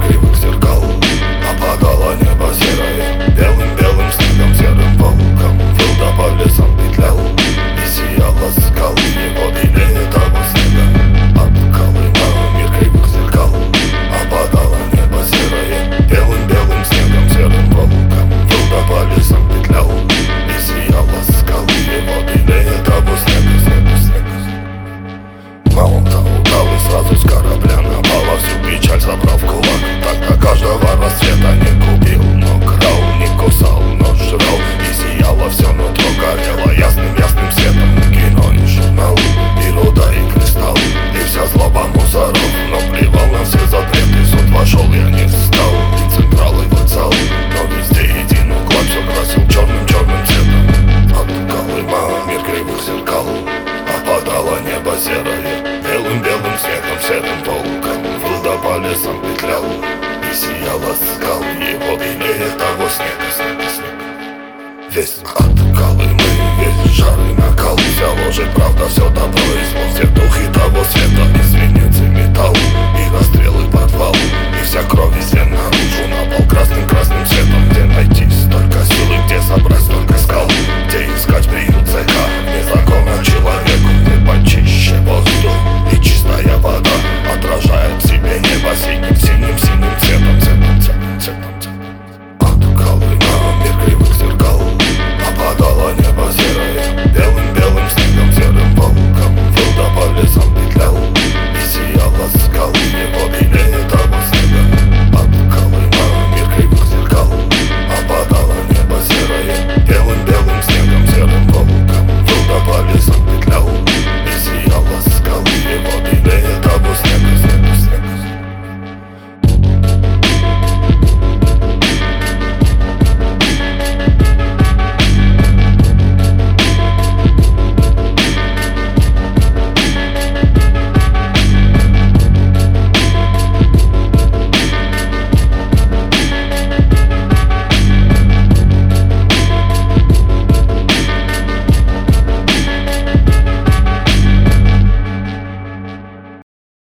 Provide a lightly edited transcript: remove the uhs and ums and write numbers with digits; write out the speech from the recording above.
кривых зеркал. Опадало небо серое, белым-белым снегом, серым волком выл да по лесам петлял. И сияла скалы его белее того снега. От Колыма мир кривых зеркал. Опадало небо серое, белым-белым снегом, серым волком выл да по лесам петлял. И сияла скалы его белее того снега, снега. Молота удал и сразу с корабля напала, всю печаль собрал в кулак. Тогда каждого рассвета не купил, но крал, не кусал, но жрал. И сияло все нутро, горело ясным светом. Кино и журнал, и руда, и кристалл, и вся злоба мусоров. Но плевал на все запреты, суд вошел, я не стал. И централ, и вокзал, но везде един уклад все красил черным цветом. От Колыма мир кривых зеркал. Опадало небо серое, белым-белым снегом, серым волком выл да по лесам петлял. И сияла скал его белее того снега. Весь от Колымы, весь жар и накал, вся ложь и правда, все добро и зло, все духи того света, и свинец, и металл, и расстрелы под